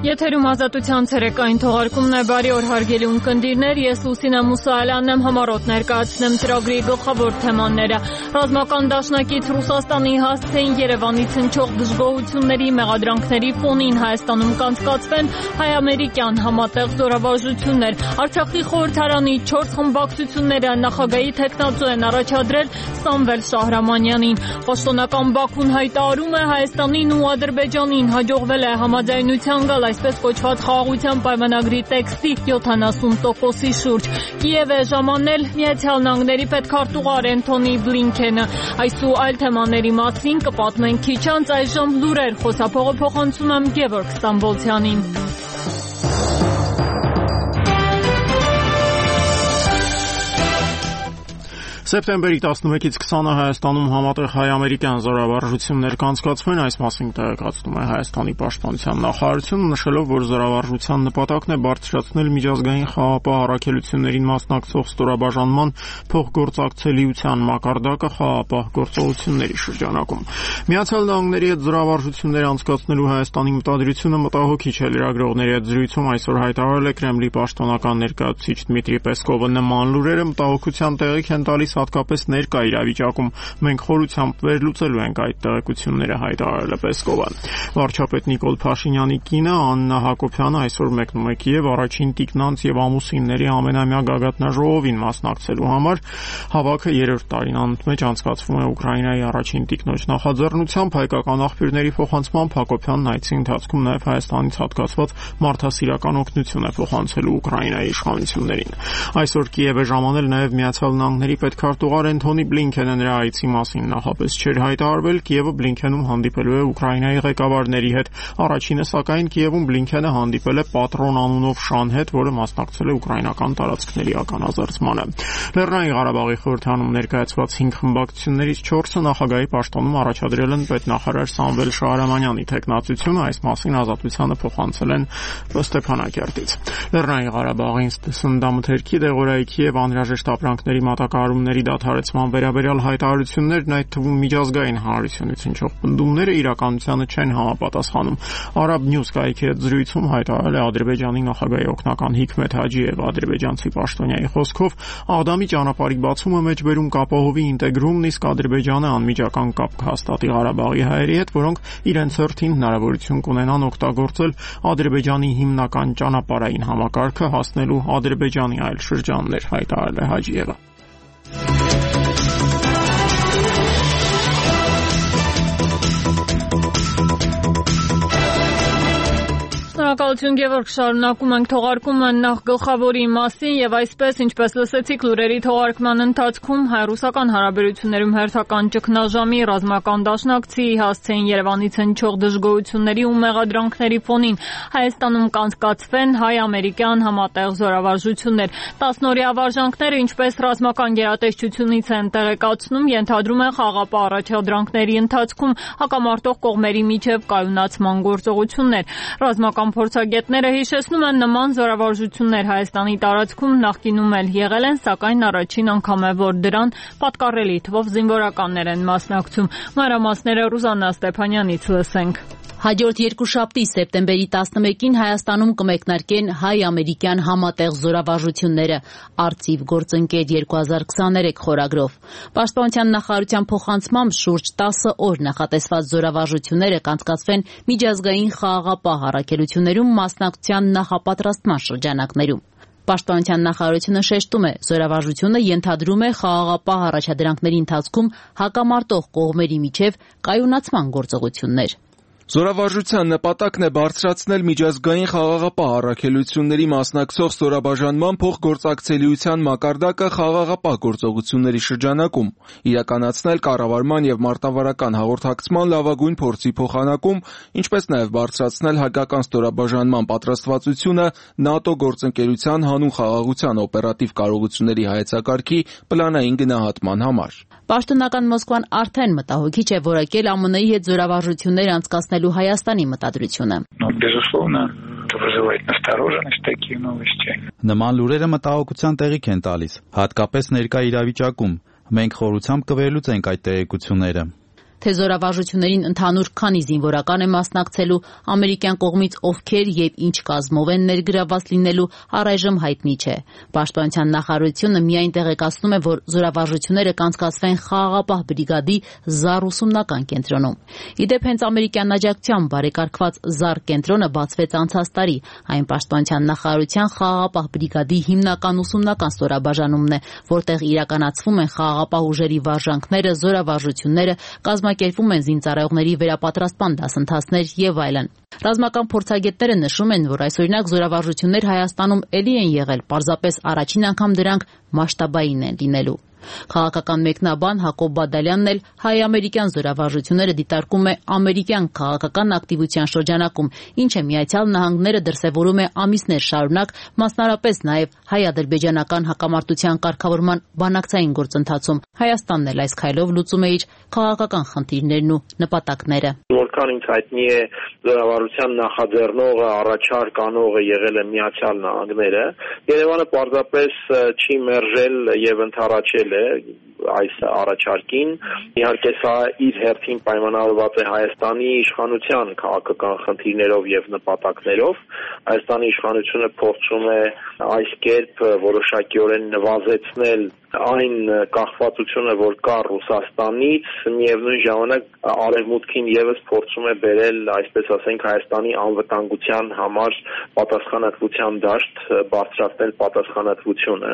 Եթերում ազատության ցերեկային թողարկումն է, բարի օր հարգելի ունկնդիրներ, ես Լուսինե Մուսայելյանն եմ, համառոտ ներկայացնեմ ծրագրի գլխավոր թեմաները։ Ռազմական դաշնակից Ռուսաստանի հասցեին Երևանից հնչող դժգոհությունների մեղադրանքների ֆոնին Հայաստանում կանցկացվեն հայ-ամերիկյան համատեղ զորավարժություններ։ Արցախի խորհրդարանի 4 խմբակցությունները նախագահի թեկնածու են առաջադրել Սամվել Շահրամանյանին։ Պաշտոնական Բաքուն հայտարարում է Հայաստանին ու Ադրբեջանին հաջողվել է համաձայնության գալ այսպես կոչված խաղաղության պայմանագրի տեքստի 70%-ի շուրջ։ Կիև է ժամանել Միացյալ Նահանգների պետքարտուղար Էնթոնի Բլինքենը։ Այս ու այլ թեմաների մասին կպատմենք քիչ անց, այժմ լուրեր, խոսափողը փոխանցում եմ Գևորգ Ստամբոլցյանին։ Սեպտեմբերի 11-ից 20-ը Հայաստանում համատեղ հայ-ամերիկյան զորավարժություններ կանցկացվեն, այս մասին տեղեկացնում է Հայաստանի պաշտպանության նախարարությունը, նշելով, որ զորավարժության նպատակն է բարձրացնել միջազգային խաղաղապահ առաքելություններին մասնակցող ստորաբաժանման փոխգործակցելիության մակարդակը խաղաղապահ գործողությունների շրջանակում։ Միացյալ Նահանգների հետ զորավարժություններ անցկացնելու Հայաստանի մտադրությունը մտահոգիչ է, լրագրողների հետ զրույցում այսօր հայտարարել է Կրեմլի պաշտոնական ներկայացուցիչ Դմիտրի Պեսկովը։ Նման լուրերը մտահոգության տեղիք են տալիս հատկապես ներկա իրավիճակում։ Մենք խորությամբ վերլուծելու ենք այդ տեղեկությունները, հայտարարել է Պեսկովը։ Վարչապետ Նիկոլ Փաշինյանի կինը Աննա Հակոբյանը այսօր մեկնում է Կիև առաջին տիկնանց եւ ամուսինների ամենամյա գագաթնաժողովին մասնակցելու համար։ Հավաքը 3-րդ տարին անընդմեջ անցկացվում է Ուկրաինայի առաջին տիկնոջ նախաձեռնությամբ, հայկական աղբյուրների փոխանցմամբ Հակոբյանն այցի ընթացքում նաեւ Հայաստանից հատկացված մարդասիրական օգնություն է փոխանցելու Ուկրաինայի իշխանություններին։ Այսօր Կիև է ժամանել նաեւ Միացյալ Նահանգների պետքարտուղար Էնթոնի Բլինքենը, նրա այցի մասին նախապես չէր հայտարարվել։ Կիևը Բլինքենում հանդիպելու է Ուկրաինայի ղեկավարների հետ։ Առաջինը սակայն Կիևում Բլինքենը հանդիպել է Պատրոն անունով շան հետ, որը մասնակցել է ուկրաինական տարածքների ականազերծմանը։ Լեռնային Ղարաբաղի խորհրդանում ներկայացված 5 խմբակցություններից 4-ը նախագահի պաշտոնում առաջադրել են պետնախարար Սամվել Շահրամանյանի թեկնածությունը, այս մասին ազատությանը փոխանցել են Ստեփանակերտից։ Լեռնային Ղարաբաղի սննդամթերքի դեղորայքի եւ անհրաժեշտ ապրանքների մատակարարումների դադարեցման վերաբերյալ հայտարարություններն, այդ թվում միջազգային հանրությունից հնչող պնդումները իրականությանը չեն համապատասխանում։ Arab News կայքի հետ զրույցում հայտարարել է Ադրբեջանի նախագահի օգնական Հիկմեթ Հաջիևը։ Ադրբեջանցի պաշտոնյայի խոսքով Աղդամի ճանապարհի բացումը մեջբերում կապահովի ինտեգրումն, իսկ Ադրբեջանը անմիջական կապ կհաստատի Ղարաբաղի հայերի հետ, որոնք իրենց հերթին հնարավորություն կունենան օգտագործել Ադրբեջանի հիմնական ճանապարհային համակարգը հասնելու Ադրբեջանի այլ շրջաններ, հայտարարել է Հաջիևը։ Շնորհակալություն Գևորգ, շարունակում ենք թողարկումը նախ գլխավորի մասին եւ այսպես, ինչպես լսեցիք լուրերի թողարկման ընթացքում, հայ-ռուսական հարաբերություններում հերթական ճգնաժամի ռազմական դաշնակցի հասցեին Երևանից հնչող դժգոհությունների ու մեղադրանքների ֆոնին Հայաստանում կանցկացվեն հայ-ամերիկյան համատեղ զորավարժություններ։ 10-օրյա վարժանքները, ինչպես ռազմական գերատեսչությունից են տեղեկացնում, ենթադրում են խաղաղապահ առաջադրանքների ընթացքում հակամարտող կողմերի միջև կայունացման գործողություններ։ Ռազմական փորձագետները հիշեցնում են, նման զորավարժություններ Հայաստանի տարածքում նախկինում էլ եղել են, սակայն առաջին անգամ է, որ դրան պատկառելի թվով զինվորականներ են մասնակցում։ Մանրամասները Ռուզաննա Ստեփանյանից լսենք։ Հաջորդ երկուշաբթի սեպտեմբերի 11-ին Հայաստանում կմեկնարկեն հայ-ամերիկյան համատեղ զորավարժությունները «Արծիվ գործընկեր 2023» խորագրով։ Պաշտպանության նախարարության փոխանցմամբ շուրջ 10 օր նախատեսված զորավարժությունները կանցկացվեն միջազգային խաղաղապահ առաքելություններում մասնակցության նախապատրաստման շրջանակներում։ Պաշտպանության նախարարությունը շեշտում է, զորավարժությունը ենթադրում է խաղաղապահ առաջադրանքների ընթացքում հակամարտող կողմերի միջև կայունացման գործողություններ։ Զորավարժության նպատակն է բարձրացնել միջազգային խաղաղապահ առաքելությունների մասնակցող ստորաբաժանման փոխգործակցելիության մակարդակը խաղաղապահ գործողությունների շրջանակում, իրականացնել կառավարման եւ մարտավարական հաղորդակցման լավագույն փորձի փոխանակում, ինչպես նաեւ բարձրացնել հայկական ստորաբաժանման պատրաստվածությունը ՆԱՏՕ գործընկերության հանուն խաղաղության օպերատիվ կարողությունների հայեցակարգի պլանային гнահատման համար։ Պաշտոնական Մոսկվան արդեն մտահոգիչ է որակել ԱՄՆ-ի հետ զորավարժություններ անցկացնելու Հայաստանի մտադրությունը։ Նման լուրերը մտահոգության տեղիք են տալիս, հատկապես ներկա իրավիճակում։ Մենք խորությամբ կվերլուծենք այդ տեղեկությունները։ թե զորավարժություններին ընդհանուր քանի զինվորական է մասնակցելու, ամերիկյան կողմից ովքեր եւ ինչ կազմով են ներգրավված լինելու, առայժմ հայտնի չէ։ Պաշտպանության նախարարությունը միայն տեղեկացնում է, որ զորավարժությունները կանցկացվեն խաղաղապահ բրիգադի ԶԱՌ ուսումնական կենտրոնում։ Իդեպ հենց ամերիկյան աջակցությամբ բարեկարգված ԶԱՌ կենտրոնը բացվեց անցած տարի։ Այն պաշտպանության նախարարության խաղաղապահ բրիգադի հիմնական ուսումնական ստորաբաժանումն է, որտեղ իրականացվում են խաղաղապահ ուժերի վարժանքները, զորավարժությունները, կազմակերպվում են զինծառայողների վերապատրաստման դասընթացներ եւ այլն։ Ռազմական փորձագետները նշում են, որ այսօրինակ զորավարժություններ Հայաստանում էլի են եղել, պարզապես առաջին անգամ դրանք մասշտաբային են լինելու։ Քաղաքական մեկնաբան Հակոբ Բադալյանն էլ հայ-ամերիկյան զորավարժությունները դիտարկում է ամերիկյան քաղաքական ակտիվության շրջանակում, ինչը Միացյալ Նահանգները դրսևորում է ամիսներ շարունակ, մասնարարպես նաև հայ-ադրբեջանական հակամարտության կարգավորման բանակցային գործընթացում։ Հայաստանն էլ այս քայլով լուծում է իր քաղաքական խնդիրներն ու նպատակները։ Որքան ինձ հայտնի է, զորավարժության նախաձեռնողը, առաջարկ անողը եղել է Միացյալ Նահանգները։ Երևանը պարզապես չի մերժել եւ ընդառաջել այս առաջարկին։ Իհարկե սա իր հերթին պայմանավորված է Հայաստանի իշխանության քաղաքական խնդիրներով եւ նպատակներով։ Հայաստանի իշխանությունը փորձում է այս կերպ որոշակիորեն նվազեցնել այն կախվածությունը, որ կա Ռուսաստանից, միևնույն ժամանակ արևմուտքին եւս փորձում է բերել, այսպես ասենք, Հայաստանի անվտանգության համար պատասխանատվության դաշտ, բարձրացնել պատասխանատվությունը։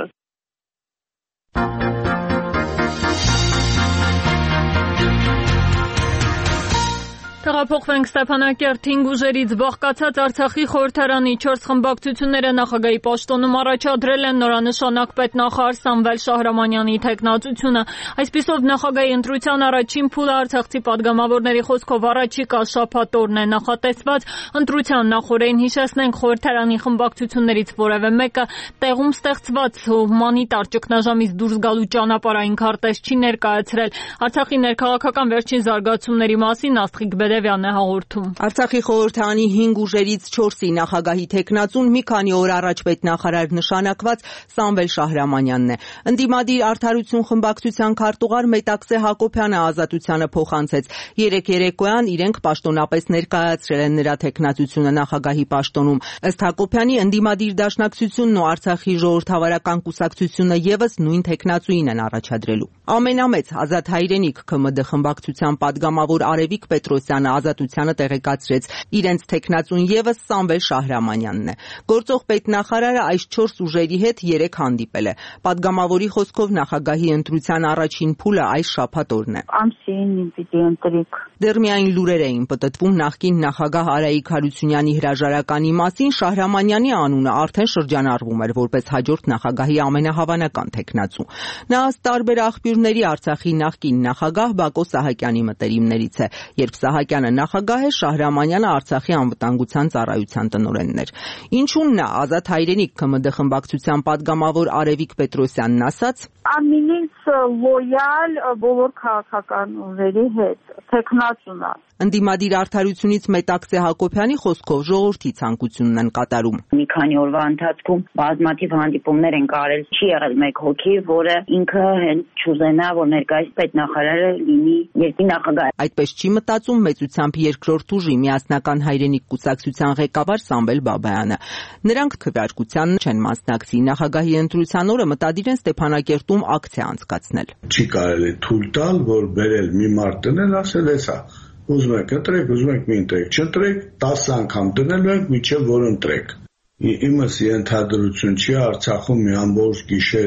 Տեղափոխվենք Ստեփանակերտ 5 ուժերից բաղկացած Արցախի խորհրդարանի 4 խմբակցությունները նախագահի պաշտոնում առաջադրել են նորանշանակ պետնախարար Սամվել Շահրամանյանի թեկնածությունը։ Այսպիսով նախագահի ընտրության առաջին փուլը արցախցի падգամավորների խոսքով առաջիկա շաբաթօրն է նախատեսված։ Ընտրության նախօրեին հիշեցնենք խորհրդարանի խմբակցություններից որևէ մեկը տեղում ստեղծված հումանիտար ճգնաժամից դուրս գալու ճանապարհային քարտեզ չի ներկայացրել։ Արցախի ներքաղաքական վերջին զարգացումների մասին Աստղիկ Բերևյանն է հաղորդում։ Արցախի խորհրդարանի 5 ուժերից 4-ի նախագահի թեկնածուն մի քանի օր առաջ պետնախարար նշանակված Սամվել Շահրամանյանն է։ Ընդդիմադիր Արդարություն խմբակցության քարտուղար Մետաքսե Հակոբյանը Ազատությանը փոխանցեց։ Երեկ երեկոյան իրենք պաշտոնապես ներկայացրել են նրա թեկնածությունը նախագահի պաշտոնում։ Ըստ Հակոբյանի, ընդդիմադիր դաշնակցությունն ու Արցախի ժողովրդավարական կուսակցությունը եւս նույն թեկնածուին են առաջադրելու։ Ամենամեծ Ազատ հայրենիք ԿՄԴ խմբակցության падգամավոր Արևիկ Պետրոսյանը Ազատությանը տեղեկացրեց իրենց թեկնածուն եւս Սամվել Շահրամանյանն է։ Գործող պետնախարարը այս 4 ուժերի հետ 3 հանդիպել է։ Падգամավորի խոսքով նախագահի ընտրության առաջին փուլը այս շաբաթօրն է։ Ամսին պիտի ընտրիկ։ Դեռ միայն լուրեր էին պտտվում նախկին նախագահ Արայիկ Հարությունյանի հրաժարականի մասին, Շահրամանյանի անունը արդեն շրջանառվում էր որպես հաջորդ նախագահի ամենահավանական թեկնածու։ Նա ըստ տարբեր աղբյուրների Արցախի նախկին նախագահ Բակո Սահակյանի մտերիմներից է։ Երբ Սահակյանը նախագահ է, Շահրամանյանը Արցախի անվտանգության ծառայության տնօրենն էր։ Ինչու՞ն նա Ազատ հայրենիք ԿՄԴ խմբակցության падգամավոր Արևիկ Պետրոսյանն ասաց. Ամենից լոյալ բոլոր քաղաքական ուժերի հետ թեկնածուն է։ Ընդդիմադիր Արդարությունից Մետաքսե Հակոբյանի խոսքով ժողովրդի ցանկությունն են կատարում։ Մի քանի օրվա ընթացքում բազմաթիվ հանդիպումներ են կարել, չի եղել մեկ հոգի, որը ինքը հենց չուզենա, որ ներկայիս պետնախարարը լինի երկրի նախագահ։ Այդպես չի մտածում մեծությամբ երկրորդ ուժի Միասնական հայրենիք կուսակցության ղեկավար Սամվել Բաբայանը։ Նրանք քվեարկության չեն մասնակցի։ Նախագահի ընտրության օրը մտադիր են Ստեփանակերտում ակցիա անցկացնել։ Չի կարելի թույլ տալ, որ բերել մի մարդ դնել, ասել էսա։ Ուզում եք ընտրեք, ուզում եք մի ընտրեք, չընտրեք, 10 անգամ դնելու ենք, մինչև որ ընտրեք։ Իմս ենթադրություն չի Արցախում մի ամբողջ գիշեր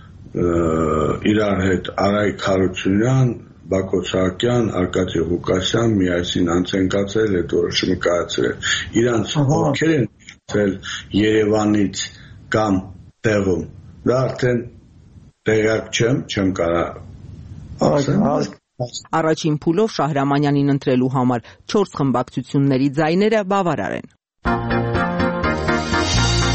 իրար հետ Արայիկ Հարությունյան, Բակո Սահակյան, Արկադի Ղուկասյան միասին անց են կացել, այդ որոշումը կայացրել։ Իրանց ովքեր են ել Երևանից կամ տեղում։ Դա արդեն տեղյակ չեմ կարող ասել։ Առաջին փուլով Շահրամանյանին ընտրելու համար 4 խմբակցությունների ձայները բավարար են։ Թե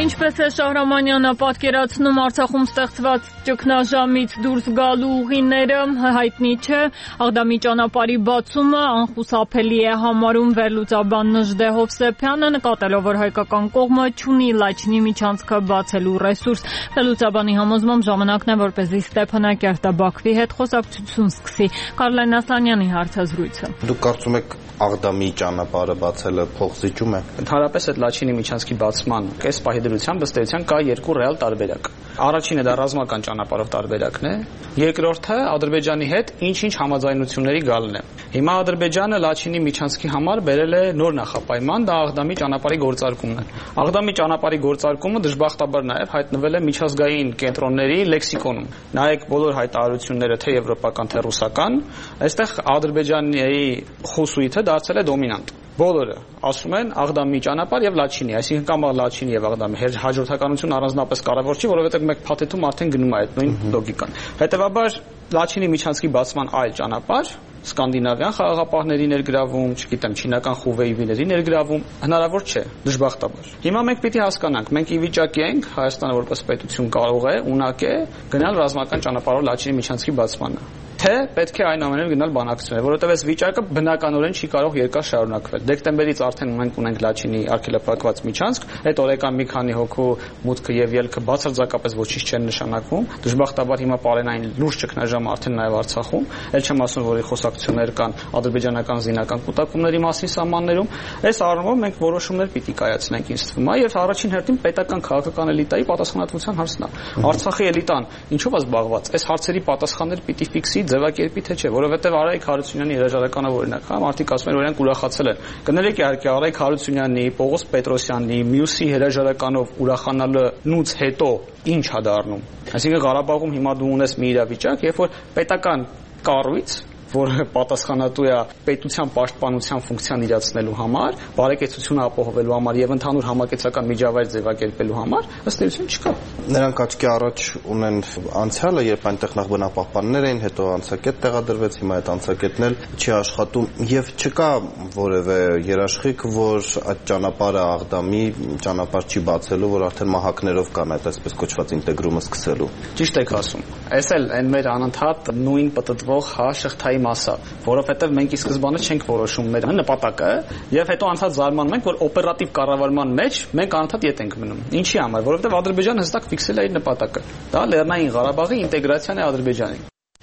Ինչպես է Շահրամանյանը պատկերացնում Արցախում ստեղծված ճգնաժամից դուրս գալու ուղիները, հայտնի չէ։ Աղդամի ճանապարհի բացումը անխուսափելի է համարում վերլուծաբան Նժդե Հովսեփյանը, նկատելով, որ հայկական կողմը չունի Լաչինի միջանցքը բացելու ռեսուրս։ Վերլուծաբանի համոզմամբ ժամանակն է, որպեսզի Ստեփանակերտը Բաքվի հետ խոսակցություն սկսի։ Կարլեն Ասլանյանի հարցազրույցը։ Դուք կարծում եք Աղդամի ճանապարհը բացելը փոխզիջում է։ Ընդհանրապես այդ Լաչինի միջանցքի բացման այս պահի դրությամբ ըստ էության կա երկու ռեալ տարբերակ։ Առաջինը դա ռազմական ճանապարհով տարբերակն է, երկրորդը Ադրբեջանի հետ ինչ-ինչ համաձայնությունների գալն է։ Հիմա Ադրբեջանը Լաչինի միջանցքի համար բերել է նոր նախապայման, դա Աղդամի ճանապարհի գործարկումն է։ Աղդամի ճանապարհի գործարկումը դժբախտաբար նաև հայտնվել է միջազգային կենտրոնների լեքսիկոնում։ Նայեք բոլոր հայտարարությունները, թե եվրոպական, թե ռուսական, այստեղ Ադրբեջանի խոսույթը դարձել է դոմինանտ։ Բոլորը ասում են Աղդամի ճանապարհ եւ Լաչինի, այսինքն կամ Լաչինի եւ Աղդամի հաջորդականություն առանձնապես կարևոր չի, որովհետեւ մեկ փաթեթում արդեն գնում է այդ նույն լոգիկան։ Հետեւաբար Լաչինի միջանցքի բացման այլ ճանապարհ, սկանդինավյան խաղաղապահների ներգրավում, չգիտեմ, չինական խուվեյվիների ներգրավում հնարավոր չէ, դժբախտաբար։ Հիմա մենք պիտի հասկանանք, մենք ի վիճակի ենք, Հայաստանը որպես պետություն կարող է, ունակ է գնալ ռազմական ճանապարհով Լաչինի միջանցքի բացմանը։ Թե պետք է այնուամենայնիվ գնալ բանակցություններ, որովհետև այս վիճակը բնականորեն չի կարող երկար շարունակվել։ Դեկտեմբերից արդեն մենք ունենք Լաչինի արգելափակված միջանցք, այդ օրեկան մի քանի հոգու մուտքը եւ ելքը բացարձակապես ոչինչ չեն նշանակում։ Դժբախտաբար հիմա պարենային լուրջ ճգնաժամ արդեն նաեւ Արցախում, ել չեմ ասում, որ խոսակցություններ կան ադրբեջանական զինական կուտակումների մասին սահմաններում։ Այս առումով մենք որոշումներ պիտի կայացնենք, ինձ թվում է, եւ առաջին հերթին պետական քաղաքական էլիտայի պատասխանատվության հարցն է։ Արցախի էլիտան ինչով է զբաղված։ Այս հարցերի պատասխաններ պիտի ֆիքսի ձևակերպի թե չէ, որովհետև Արայիկ Հարությունյանի հրաժարականով օրինակ, հա, մարդիկ ասում են, որ իրանք ուրախացել են։ Կներեք իհարկե Արայիկ Հարությունյանի, Պողոս Պետրոսյանի, մյուսի հրաժարականով ուրախանալուց հետո ինչ է դառնում։ Այսինքն Ղարաբաղում հիմա դու ունես մի իրավիճակ, երբ որ պետական կառույց, որը պատասխանատու է պետության պաշտպանության ֆունկցիան իրացնելու համար, բարեկեցությունը ապահովելու համար եւ ընդհանուր համակեցական միջավայր ձևակերպելու համար, ըստ էության չկա։ Նրանք աչքի առաջ ունեն անցյալը, երբ այնտեղ նախ բնապահպաններ էին, հետո անցակետ տեղադրվեց, հիմա այդ անցակետն էլ չի աշխատում եւ չկա որևէ երաշխիք, որ այդ ճանապարհը Աղդամի ճանապարհ չի բացելու, որ արդեն մահակներով կան այդ այսպես կոչված ինտեգրումը սկսելու։ Ճիշտ եք ասում։ Այս էլ այն մեր անընդհատ նույն պտտվող շղթայի մասը, որովհետև մենք ի սկզբանե չենք որոշում մեր նպատակը եւ հետո անցած զարմանում ենք, որ օպերատիվ կառավարման մեջ մենք անընդհատ ետ ենք մնում։ Ինչի համար, որովհետև Ադրբեջանը հստակ ֆիքսել է իր նպատակը։ Դա Լեռնային Ղարաբաղի ինտեգրացիան է Ադրբեջանի։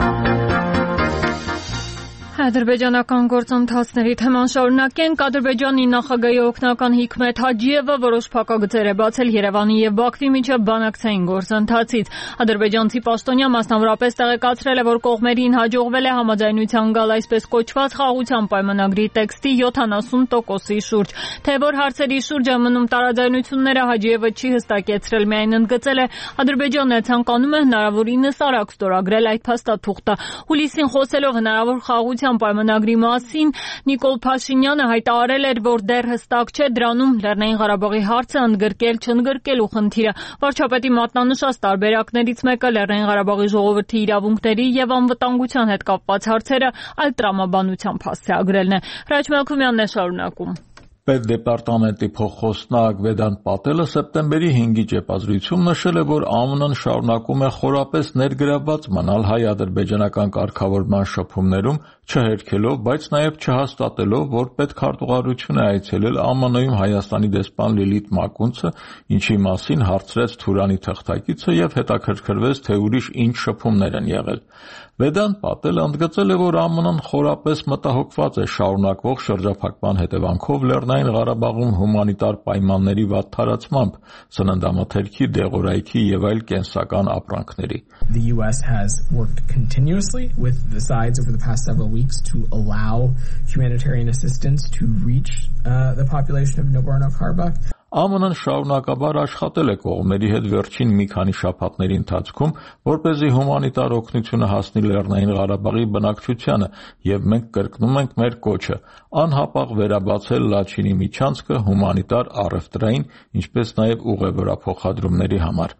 Ադրբեջանական գործընթացների թեման շարունակենք։ Ադրբեջանի նախագահի օգնական Հիկմետ Հաջիևը որոշ փակագծեր է բացել Երևանի եւ Բաքվի միջև բանակցային գործընթացից։ Ադրբեջանցի պաշտոնյա մասնավորապես տեղեկացրել է, որ կողմերին հաջողվել է համաձայնության գալ այսպես կոչված խաղաղության պայմանագրի տեքստի 70%-ի շուրջ։ Թե որ հարցերի շուրջ է մնում տարաձայնությունները, Հաջիևը չի հստակեցրել, միայն ընդգծել է, Ադրբեջանն ցանկանում է հնարավորինս արագ ստորագրել այդ փաստաթուղթը։ Հուլիսին խոսելով հնարավոր խաղաղության պայմանագրի մասին Նիկոլ Փաշինյանը հայտարարել էր, որ դեռ հստակ չէ դրանում Լեռնային Ղարաբաղի հարցը ընդգրկել-չընդգրկելու խնդիրը։ Վարչապետի մատնանշած տարբերակներից մեկը Լեռնային Ղարաբաղի ժողովրդի իրավունքների եւ անվտանգության հետ կապված հարցերը այլ տրամաբանությամբ հասցեագրելն է։ Հրաչ Մելքումյանն է շարունակում։ Պետդեպարտամենտի փոխխոսնակ Վեդանտ Պատելը սեպտեմբերի 5-ի ճեպազրույցում նշել է, որ ԱՄՆ-ն շարունակում է խորապես ներգրավված մնալ հայ-ադրբեջանական կարգավորման շփումներում, չհերքելով, բայց նաև չհաստատելով, որ պետքարտուղարություն է այցելել ԱՄՆ-ում Հայաստանի դեսպան Լիլիթ Մակունցը, ինչի մասին հարցրեց Թուրանի թղթակիցը եւ հետաքրքրվեց, թե ուրիշ ինչ շփումներ են եղել։ Վեդանտ Պատելը ընդգծել է, որ ԱՄՆ-ն խորապես մտահոգված է շարունակվող շրջափակման հետևանքով Լեռնային Ղարաբաղում հումանիտար պայմանների վատ թարացմամբ, սննդամթերքի, դեղորայքի եւ այլ կենսական ապրանքների։ The US has worked continuously with the sides over the past several weeks to allow humanitarian assistance to reach the population of Nagorno-Karabakh. ԱՄՆ-ն շարունակաբար աշխատել է կողմերի հետ վերջին մի քանի շաբաթների ընթացքում, որպեսզի հումանիտար օգնությունը հասնի Լեռնային Ղարաբաղի բնակչությանը, եւ մենք կրկնում ենք մեր կոչը՝ անհապաղ վերաբացել Լաչինի միջանցքը հումանիտար, առևտրային, ինչպես նաեւ ուղևորափոխադրումների համար։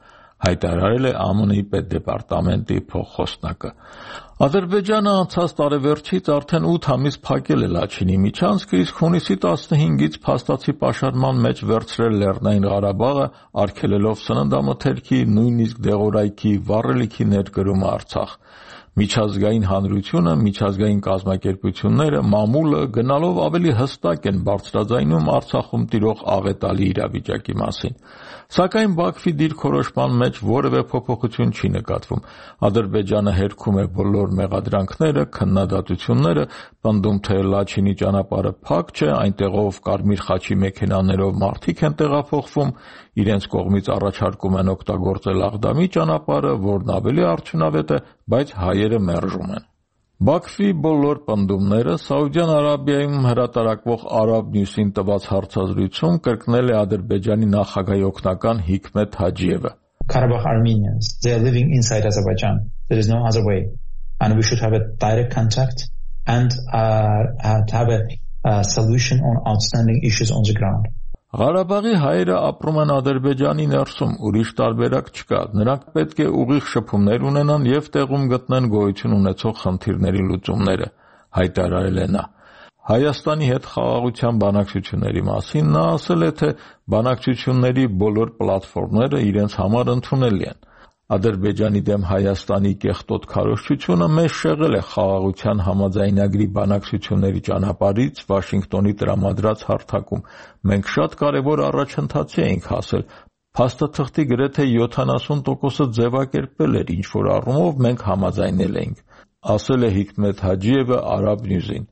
հայտարարել է ԱՄՆ-ի պետդեպարտամենտի փոխխոսնակը։ Ադրբեջանը անցած տարեվերջից արդեն 8 ամիս փակել է Լաչինի միջանցքը, իսկ հունիսի 15-ից փաստացի պաշարման մեջ վերցրել Լեռնային Ղարաբաղը, արգելելով սննդամթերքի, նույնիսկ դեղորայքի, վառելիքի ներկրումը Արցախ։ Միջազգային հանրությունը, միջազգային կազմակերպությունները, մամուլը գնալով ավելի հստակ են բարձրաձայնում Արցախում տիրող աղետալի իրավիճակի մասին։ Սակայն Բաքվի դիրքորոշման մեջ որևէ փոփոխություն չի նկատվում։ Ադրբեջանը հերքում է բոլոր մեղադրանքները, քննադատությունները, պնդում թե Լաչինի ճանապարհը փակ չէ, այնտեղով Կարմիր խաչի մեքենաներով մարդիկ են տեղափոխվում, իրենց կողմից առաջարկում են օգտագործել Աղդամի ճանապարհը, որն ավելի արդյունավետ է, բայց հայերը մերժում են։ Բաքվի բոլոր պնդումները Սաուդյան Արաբիայում հրատարակվող Arab News-ին տված հարցազրույցում կրկնել է Ադրբեջանի նախագահի օգնական Հիկմետ Հաջիևը։ Karabakh Armenians, they are living inside Azerbaijan. There is no other way. And we should have a direct contact and have a solution on outstanding issues on the ground. Ղարաբաղի հայերը ապրում են Ադրբեջանի ներսում, ուրիշ տարբերակ չկա։ Նրանք պետք է ուղիղ շփումներ ունենան եւ տեղում գտնեն գոյություն ունեցող խնդիրների լուծումները, հայտարարել է նա։ Հայաստանի հետ խաղաղության բանակցությունների մասին նա ասել է, թե բանակցությունների բոլոր պլատֆորմները իրենց համար ընդունելի են։ Ադրբեջանի դեմ Հայաստանի կեղտոտ քարոզչությունը մեզ շեղել է խաղաղության համաձայնագրի բանակցությունների ճանապարհից Վաշինգտոնի տրամադրած հարթակում։ Մենք շատ կարևոր առաջընթացի էինք հասել։ Փաստաթղթի գրեթե 70%-ը ձևակերպել էր, ինչ որ առումով մենք համաձայնել էինք, ասել է Հիկմետ Հաջիևը Arab News-ին։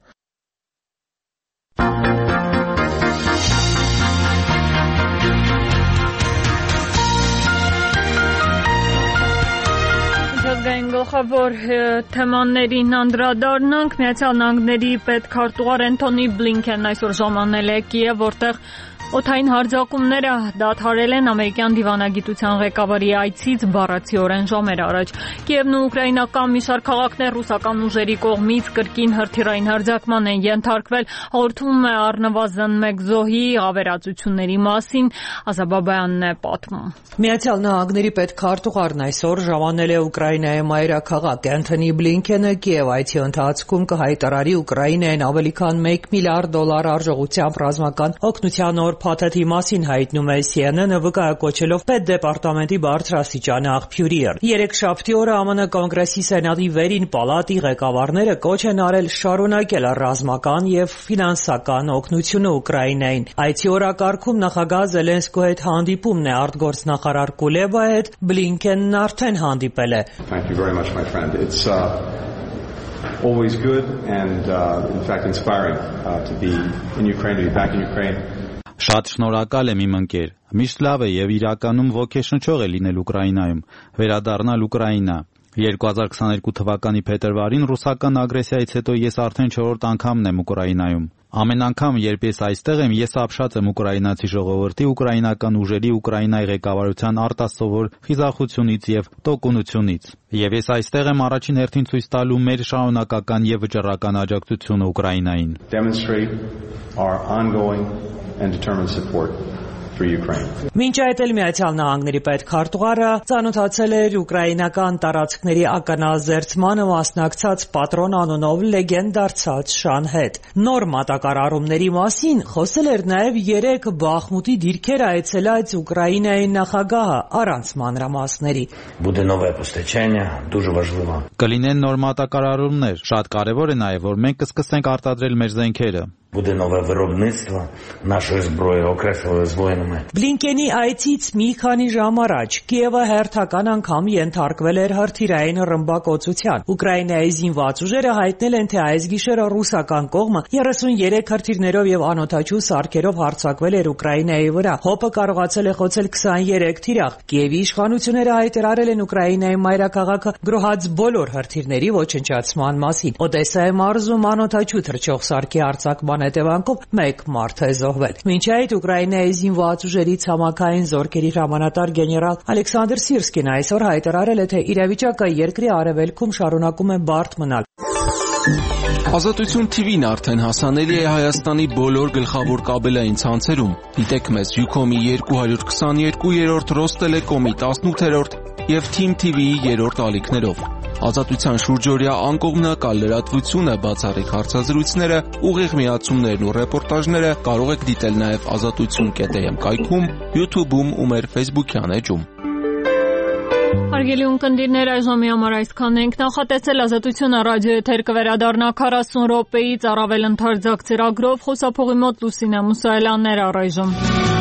Գլխավոր թեմաներին անդրադառնանք։ Միացյալ Նահանգների պետքարտուղար Էնթոնի Բլինքենն այսօր ժամանել է Կիև, որտեղ օդային հարձակումները դադարել են ամերիկյան դիվանագիտության ղեկավարի այցից բառացիորեն ժամեր առաջ։ Կիևն ու ուկրաինական մի շարք քաղաքներ ռուսական ուժերի կողմից կրկին հրթիռային հարձակման են ենթարկվել, հաղորդում է առնվազն 1 զոհի ավերածությունների մասին, Ազաբաբյանն է պատմում։ Միացյալ Նահանգների պետքարտուղարն այսօր ժամանել է Ուկրաինայի մայրաքաղաք Էնթոնի Բլինքենը Կիև այցի ընթացքում կհայտարարի Ուկրաինային ավելի քան $1 միլիարդ արժողությամբ ռազմական օգնության նոր փաթեթի մասին, հայտնում է CNN-ը, վկայակոչելով պետդեպարտամենտի բարձրաստիճան աղբյուրին։ Երեքշաբթի օրը ԱՄՆ Կոնգրեսի Սենատի վերին պալատի ղեկավարները կոչ են արել շարունակել ռազմական եւ ֆինանսական օգնությունը Ուկրաինային։ Այցի օրակարգում նախագահ Զելենսկու հետ հանդիպումն է, արտգործնախարար Կուլեբայի հետ Բլինքենն արդեն հանդիպել է։ Always good and in fact inspiring to be in Ukraine, to be back in Ukraine. Շատ շնորհակալ եմ իմ ընկեր։ Միշտ լավ է եւ իրականում ոգեշնչող է լինել Ուկրաինայում, վերադառնալ Ուկրաինա։ 2022 թվականի փետրվարին ռուսական ագրեսիայից հետո ես արդեն 4-րդ անգամն եմ Ուկրաինայում։ Ամեն անգամ, երբ ես այստեղ եմ, ես ապշած եմ ուկրաինացի ժողովրդի, ուկրաինական ուժերի, Ուկրաինայի ղեկավարության արտասովոր խիզախությունից եւ տոկունությունից։ Եվ ես այստեղ եմ առաջին հերթին ցույց տալու մեր շարունակական եւ վճռական աջակցությունը Ուկրաինային։ Demonstrate our ongoing and determined support for Ukraine. Մինչ այդ էլ Միացյալ Նահանգների պետքարտուղարը ծանոթացել էր ուկրաինական տարածքների ականազերծմանը մասնակցած Պատրոն անունով լեգենդ դարձած շան հետ։ Նոր մատակարարումների մասին խոսել էր նաև 3 Բախմուտի դիրքեր այցելած Ուկրաինայի նախագահը առանց մանրամասների։ Буде нове постачання, дуже важливо. Կլինեն նոր մատակարարումներ, շատ կարևոր է նաև, որ մենք կսկսենք արտադրել մեր զենքերը։ Буде нове виробництво нашої зброї, окреслили з воїнами. Բլինքենի այցից մի քանի ժամ առաջ Կիևը հերթական անգամ ենթարկվել էր հրթիռային ռմբակոծության։ Ուկրաինայի զինված ուժերը հայտնել են, թե այս գիշերը ռուսական կողմը 33 հրթիռներով եւ անօդաչու սարքերով հարձակվել էր Ուկրաինայի վրա։ ՀՕՊ-ը կարողացել է խոցել 23 թիրախ։ Կիևի իշխանությունները հայտարարել են Ուկրաինայի մայրաքաղաքը գրոհած բոլոր հրթիռների ոչնչացման մասին։ Օդեսայի մարզում անօդաչու թռչող սարքի արձակման հետևանքով 1 մարդ է զոհվել։ Մինչ այդ Ուկրաինայի զինված ուժերի ցամաքային զորքերի հրամանատար գեներալ Ալեքսանդր Սիրսկին այսօր հայտարարել է, թե իրավիճակը երկրի արևելքում շարունակում է բարդ մնալ։ Ազատություն TV-ն արդեն հասանելի է Հայաստանի բոլոր գլխավոր կաբելային ցանցերում։ Դիտեք մեզ Ucom-ի 222-րդ, Ռոստելեկոմի 18-րդ եւ Team TV-ի 3-րդ ալիքներով։ Ազատության շուրջօրյա անկողմնակալ լրատվությունը, բացառիկ հարցազրույցները, ուղիղ միացումներն ու ռեպորտաժները կարող եք դիտել նաեւ azatutsun.am կայքում, YouTube-ում ու մեր Facebook-յան էջում։ Հարգելի ունկնդիրներ, այժմի համար այսքան ենք նախատեսել Ազատությունը ռադիոեթեր կվերադառնա 40 րոպեից առավել ընդարձակ ծրագրով, խոսափողի մոտ Լուսինե Մուսայելյաններ առայժմ։